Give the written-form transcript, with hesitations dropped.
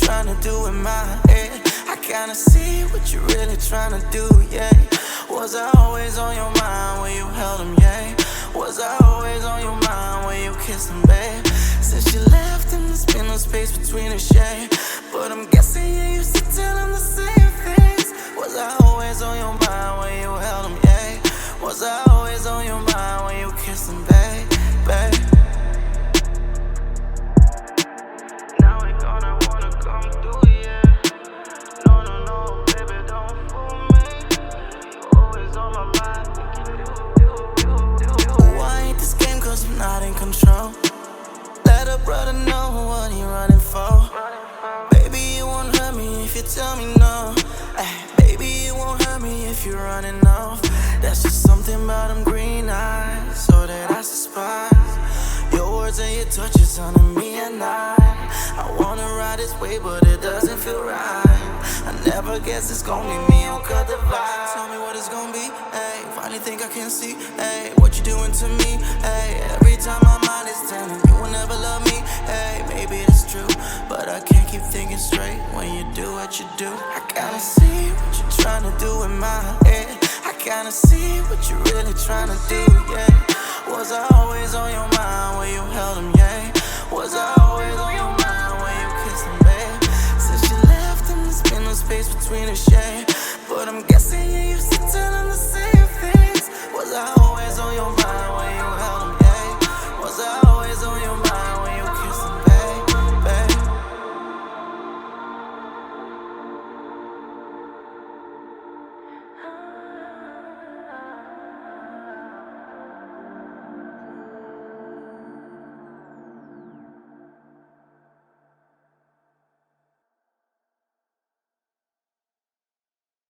trying to do in my head. I kinda see what you're really trying to do, yeah. Was I always on your mind when you held him, yeah? Was I always on your mind when you kissed him, babe? Since you left him, there's been no space between us, yeah. But I'm guessing you used to tell him the same things. Was I always on your mind when you held him, yeah? Was I always on your mind when you kissed him, babe, babe? Now he gonna wanna come through, yeah. No, no, no, baby, don't fool me. You always on my mind. Oh, I ain't this game 'cause I'm not in control. Let a brother know what he running for. Baby, you won't hurt me if you tell me no. Baby, you won't hurt me if you're running off. That's just something about them green eyes, so that I despise. Your words and your touches under me at night. I wanna ride this way, but it doesn't feel right. I never guess it's gonna be me who cut the vibe. Tell me what it's gonna be, ayy. Finally think I can see, ayy, what you doing to me, ayy. Every time my mind is telling you will never love me, ayy. Maybe it's true, but I can't keep thinking straight when you do what you do. I kinda see what you're trying to do in my head. I kinda see what you're really trying to do, yeah. Was I always on your mind when you held him, yeah? Was I always on your mind when you kissed him, babe? Since you left him, there's been no space between us, yeah. But I'm guessing you